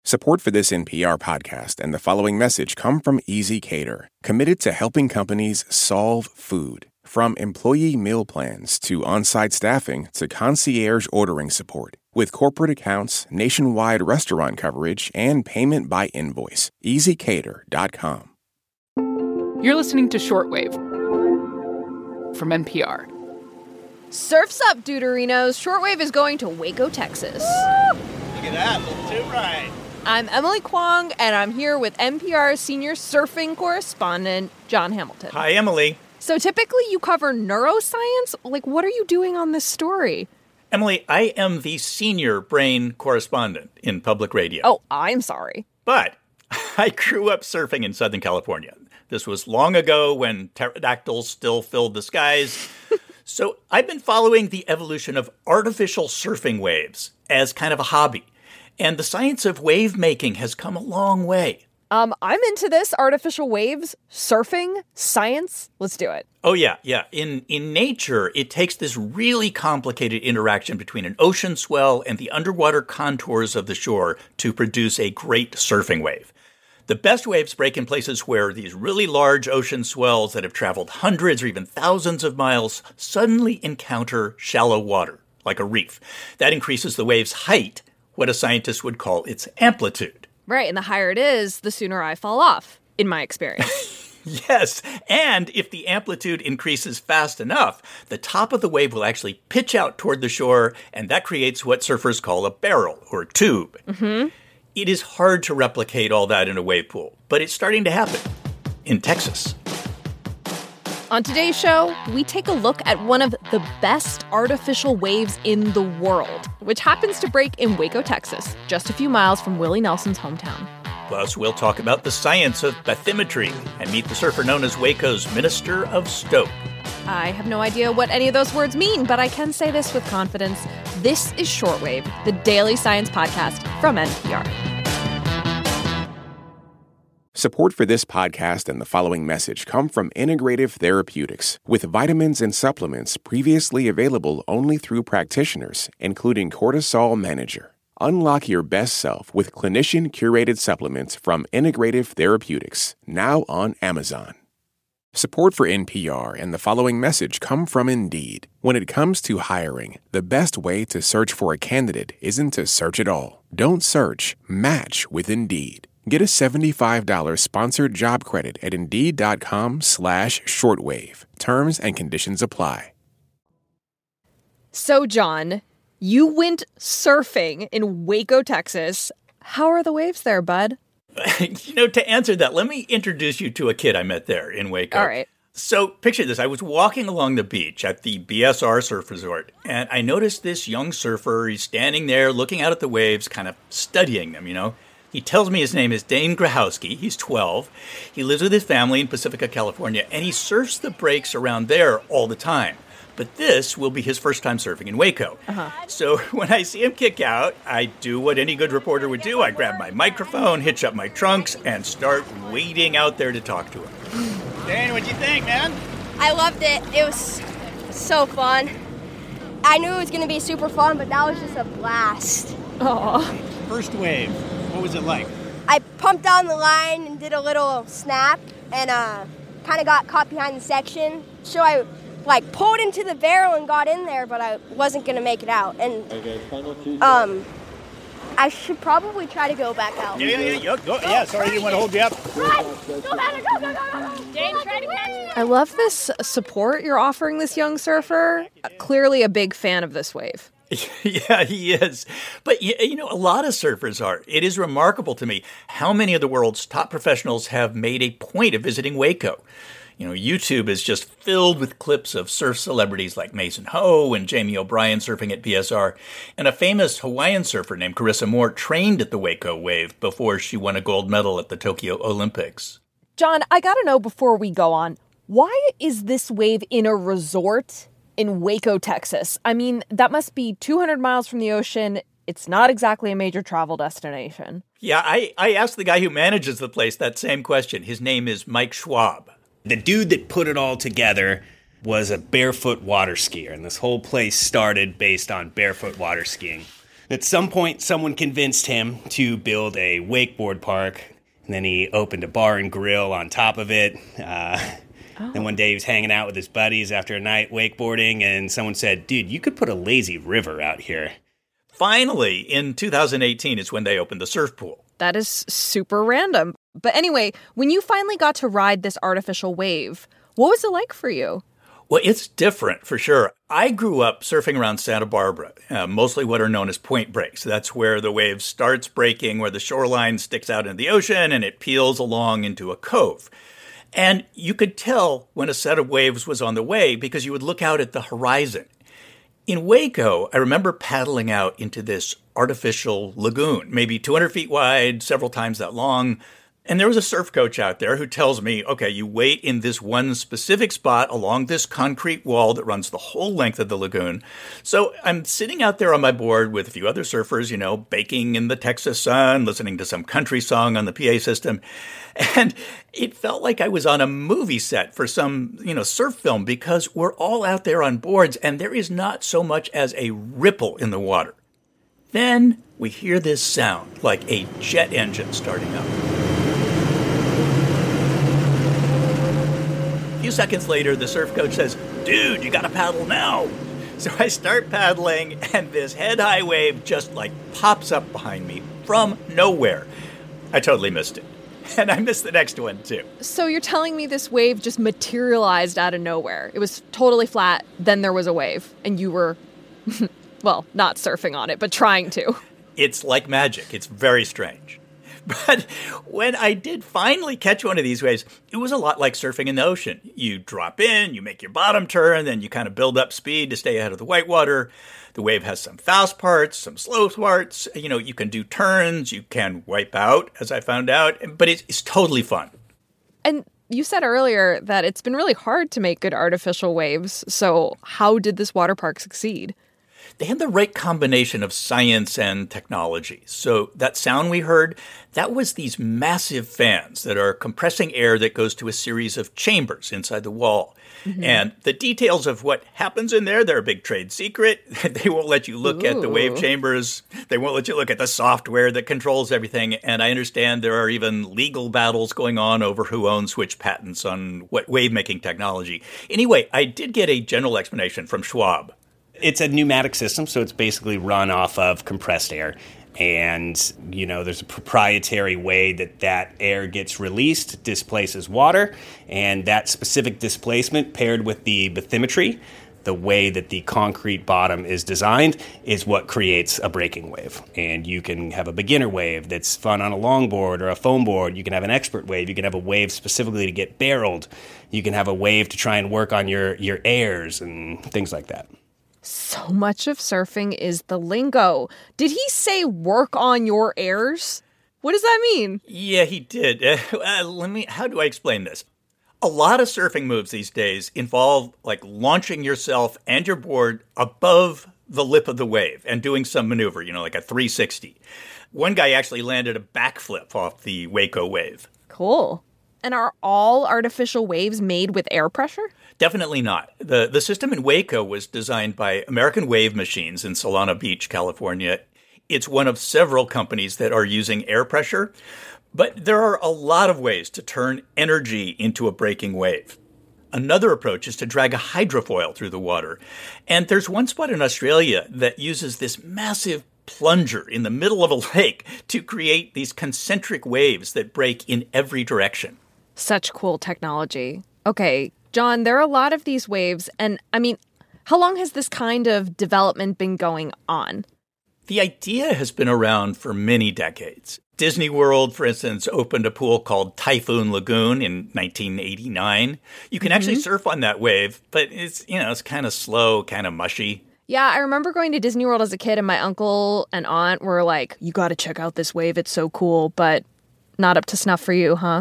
Support for this NPR podcast and the following message come from Easy Cater, committed to helping companies solve food. From employee meal plans to on-site staffing to concierge ordering support. With corporate accounts, nationwide restaurant coverage, and payment by invoice. EasyCater.com. You're listening to Shortwave from NPR. Surf's up, Deuterinos. Shortwave is going to Waco, Texas. Woo! Look at that, little too right. I'm Emily Kwong, and I'm here with NPR's senior surfing correspondent, Jon Hamilton. Hi, Emily. So typically you cover neuroscience? Like, what are you doing on this story? Emily, I am the senior brain correspondent in public radio. Oh, I'm sorry. But I grew up surfing in Southern California. This was long ago when pterodactyls still filled the skies. So I've been following the evolution of artificial surfing waves as kind of a hobby. And the science of wave making has come a long way. I'm into this. Artificial waves, surfing, science. Let's do it. Oh, yeah. In nature, it takes this really complicated interaction between an ocean swell and the underwater contours of the shore to produce a great surfing wave. The best waves break in places where these really large ocean swells that have traveled hundreds or even thousands of miles suddenly encounter shallow water, like a reef. That increases the wave's height, what a scientist would call its amplitude. Right, and the higher it is, the sooner I fall off, in my experience. Yes, and if the amplitude increases fast enough, the top of the wave will actually pitch out toward the shore, and that creates what surfers call a barrel or tube. Mm-hmm. It is hard to replicate all that in a wave pool, but it's starting to happen in Texas. On today's show, we take a look at one of the best artificial waves in the world, which happens to break in Waco, Texas, just a few miles from Willie Nelson's hometown. Plus, we'll talk about the science of bathymetry and meet the surfer known as Waco's Minister of Stoke. I have no idea what any of those words mean, but I can say this with confidence. This is Shortwave, the daily science podcast from NPR. Support for this podcast and the following message come from Integrative Therapeutics, with vitamins and supplements previously available only through practitioners, including Cortisol Manager. Unlock your best self with clinician-curated supplements from Integrative Therapeutics, now on Amazon. Support for NPR and the following message come from Indeed. When it comes to hiring, the best way to search for a candidate isn't to search at all. Don't search, match with Indeed. Get a $75 sponsored job credit at Indeed.com/shortwave. Terms and conditions apply. So, Jon, you went surfing in Waco, Texas. How are the waves there, bud? To answer that, let me introduce you to a kid I met there in Waco. All right. So picture this. I was walking along the beach at the BSR Surf Resort, and I noticed this young surfer. He's standing there looking out at the waves, kind of studying them, He tells me his name is Dane Grahowski. He's 12. He lives with his family in Pacifica, California, and he surfs the breaks around there all the time. But this will be his first time surfing in Waco. Uh-huh. So when I see him kick out, I do what any good reporter would do. I grab my microphone, hitch up my trunks, and start wading out there to talk to him. Dane, what'd you think, man? I loved it. It was so fun. I knew it was going to be super fun, but that was just a blast. Aw. First wave, what was it like? I pumped down the line and did a little snap and kind of got caught behind the section. So I pulled into the barrel and got in there, but I wasn't going to make it out. And I should probably try to go back out. Yeah, sorry, I didn't want to hold you up. Run! Go, Banner, go! Dane, try to catch it. I love this support you're offering this young surfer. Clearly a big fan of this wave. Yeah, he is. But, a lot of surfers are. It is remarkable to me how many of the world's top professionals have made a point of visiting Waco. YouTube is just filled with clips of surf celebrities like Mason Ho and Jamie O'Brien surfing at BSR. And a famous Hawaiian surfer named Carissa Moore trained at the Waco wave before she won a gold medal at the Tokyo Olympics. Jon, I gotta know before we go on, why is this wave in a resort in Waco, Texas? I mean, that must be 200 miles from the ocean. It's not exactly a major travel destination. Yeah, I asked the guy who manages the place that same question. His name is Mike Schwab. The dude that put it all together was a barefoot water skier, and this whole place started based on barefoot water skiing. At some point, someone convinced him to build a wakeboard park, and then he opened a bar and grill on top of it. Then one day he was hanging out with his buddies after a night wakeboarding, and someone said, dude, you could put a lazy river out here. Finally, in 2018 is when they opened the surf pool. That is super random. But anyway, when you finally got to ride this artificial wave, what was it like for you? Well, it's different for sure. I grew up surfing around Santa Barbara, mostly what are known as point breaks. That's where the wave starts breaking, where the shoreline sticks out into the ocean and it peels along into a cove. And you could tell when a set of waves was on the way because you would look out at the horizon. In Waco, I remember paddling out into this artificial lagoon, maybe 200 feet wide, several times that long. And there was a surf coach out there who tells me, okay, you wait in this one specific spot along this concrete wall that runs the whole length of the lagoon. So I'm sitting out there on my board with a few other surfers, baking in the Texas sun, listening to some country song on the PA system. And it felt like I was on a movie set for some, surf film because we're all out there on boards and there is not so much as a ripple in the water. Then we hear this sound like a jet engine starting up. A few seconds later, the surf coach says, dude, you gotta paddle now. So I start paddling, and this head-high wave just pops up behind me from nowhere. I totally missed it. And I missed the next one, too. So you're telling me this wave just materialized out of nowhere. It was totally flat, then there was a wave, and you were, well, not surfing on it, but trying to. It's like magic. It's very strange. But when I did finally catch one of these waves, it was a lot like surfing in the ocean. You drop in, you make your bottom turn, then you kind of build up speed to stay ahead of the whitewater. The wave has some fast parts, some slow parts. You can do turns, you can wipe out, as I found out, but it's totally fun. And you said earlier that it's been really hard to make good artificial waves. So how did this water park succeed? They had the right combination of science and technology. So that sound we heard, that was these massive fans that are compressing air that goes to a series of chambers inside the wall. Mm-hmm. And the details of what happens in there, they're a big trade secret. They won't let you look at the wave chambers. They won't let you look at the software that controls everything. And I understand there are even legal battles going on over who owns which patents on what wave-making technology. Anyway, I did get a general explanation from Schwab. It's a pneumatic system, so it's basically run off of compressed air. And, there's a proprietary way that air gets released, displaces water, and that specific displacement paired with the bathymetry, the way that the concrete bottom is designed, is what creates a breaking wave. And you can have a beginner wave that's fun on a longboard or a foam board. You can have an expert wave. You can have a wave specifically to get barreled. You can have a wave to try and work on your airs and things like that. So much of surfing is the lingo. Did he say work on your airs? What does that mean? Yeah, he did. How do I explain this? A lot of surfing moves these days involve launching yourself and your board above the lip of the wave and doing some maneuver, like a 360. One guy actually landed a backflip off the Waco wave. Cool. And are all artificial waves made with air pressure? Definitely not. The system in Waco was designed by American Wave Machines in Solana Beach, California. It's one of several companies that are using air pressure, but there are a lot of ways to turn energy into a breaking wave. Another approach is to drag a hydrofoil through the water. And there's one spot in Australia that uses this massive plunger in the middle of a lake to create these concentric waves that break in every direction. Such cool technology. Okay, John, there are a lot of these waves, and how long has this kind of development been going on? The idea has been around for many decades. Disney World, for instance, opened a pool called Typhoon Lagoon in 1989. You can actually surf on that wave, but it's kind of slow, kind of mushy. Yeah, I remember going to Disney World as a kid, and my uncle and aunt were like, you got to check out this wave, it's so cool, but not up to snuff for you, huh?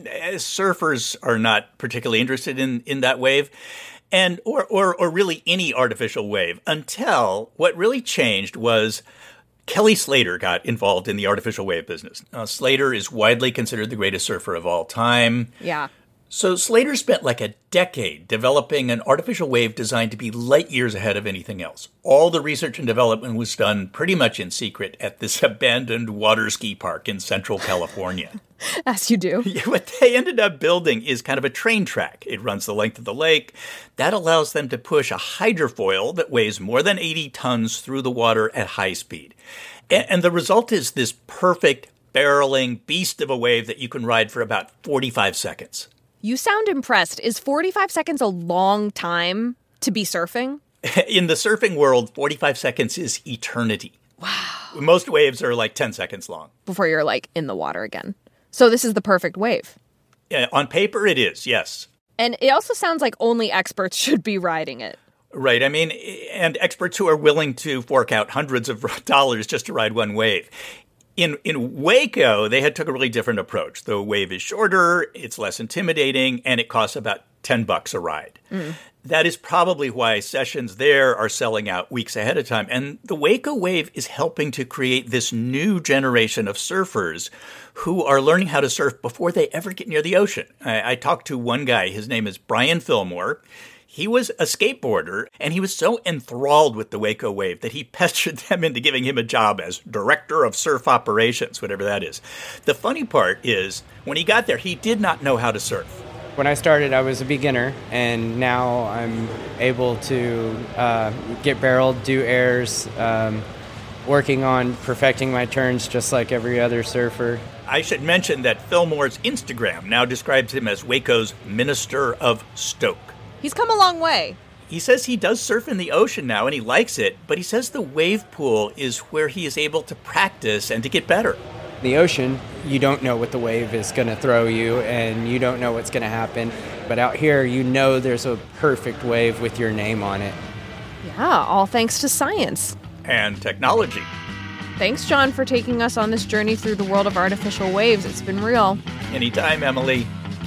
Surfers are not particularly interested in that wave, and or really any artificial wave, until what really changed was Kelly Slater got involved in the artificial wave business. Slater is widely considered the greatest surfer of all time. Yeah. So Slater spent like a decade developing an artificial wave designed to be light years ahead of anything else. All the research and development was done pretty much in secret at this abandoned water ski park in Central California. As you do. What they ended up building is kind of a train track. It runs the length of the lake. That allows them to push a hydrofoil that weighs more than 80 tons through the water at high speed. And the result is this perfect barreling beast of a wave that you can ride for about 45 seconds. You sound impressed. Is 45 seconds a long time to be surfing? In the surfing world, 45 seconds is eternity. Wow. Most waves are like 10 seconds long. Before you're like in the water again. So this is the perfect wave. On paper, it is, yes. And it also sounds like only experts should be riding it. Right. I mean, and experts who are willing to fork out hundreds of dollars just to ride one wave. In Waco, they took a really different approach. The wave is shorter, it's less intimidating, and it costs about $10 a ride. That is probably why sessions there are selling out weeks ahead of time. And the Waco wave is helping to create this new generation of surfers who are learning how to surf before they ever get near the ocean. I talked to one guy, his name is Brian Fillmore. He was a skateboarder, and he was so enthralled with the Waco wave that he pestered them into giving him a job as director of surf operations, whatever that is. The funny part is, when he got there, he did not know how to surf. When I started, I was a beginner, and now I'm able to get barreled, do airs, working on perfecting my turns just like every other surfer. I should mention that Fillmore's Instagram now describes him as Waco's Minister of Stoke. He's come a long way. He says he does surf in the ocean now and he likes it, but he says the wave pool is where he is able to practice and to get better. In the ocean, you don't know what the wave is going to throw you and you don't know what's going to happen. But out here, you know there's a perfect wave with your name on it. Yeah, all thanks to science. And technology. Thanks, John, for taking us on this journey through the world of artificial waves. It's been real. Anytime, Emily.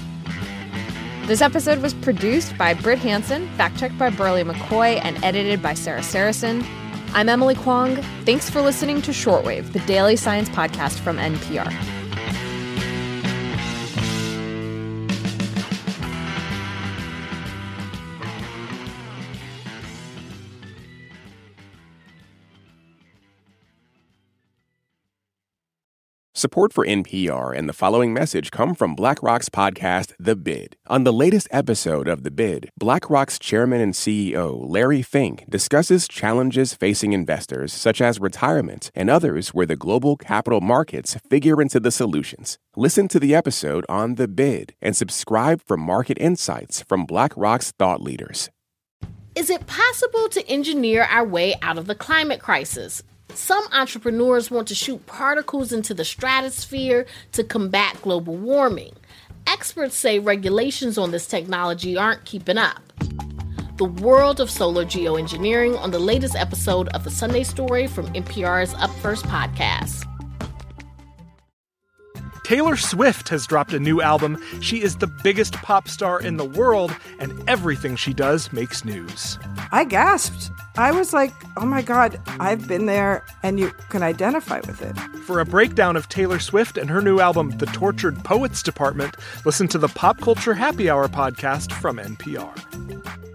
This episode was produced by Britt Hansen, fact-checked by Burley McCoy, and edited by Sarah Saracen. I'm Emily Kwong. Thanks for listening to Shortwave, the daily science podcast from NPR. Support for NPR and the following message come from BlackRock's podcast, The Bid. On the latest episode of The Bid, BlackRock's chairman and CEO, Larry Fink, discusses challenges facing investors such as retirement and others where the global capital markets figure into the solutions. Listen to the episode on The Bid and subscribe for market insights from BlackRock's thought leaders. Is it possible to engineer our way out of the climate crisis? Some entrepreneurs want to shoot particles into the stratosphere to combat global warming. Experts say regulations on this technology aren't keeping up. The world of solar geoengineering on the latest episode of The Sunday Story from NPR's Up First podcast. Taylor Swift has dropped a new album. She is the biggest pop star in the world, and everything she does makes news. I gasped. I was like, oh my God, I've been there, and you can identify with it. For a breakdown of Taylor Swift and her new album, The Tortured Poets Department, listen to the Pop Culture Happy Hour podcast from NPR.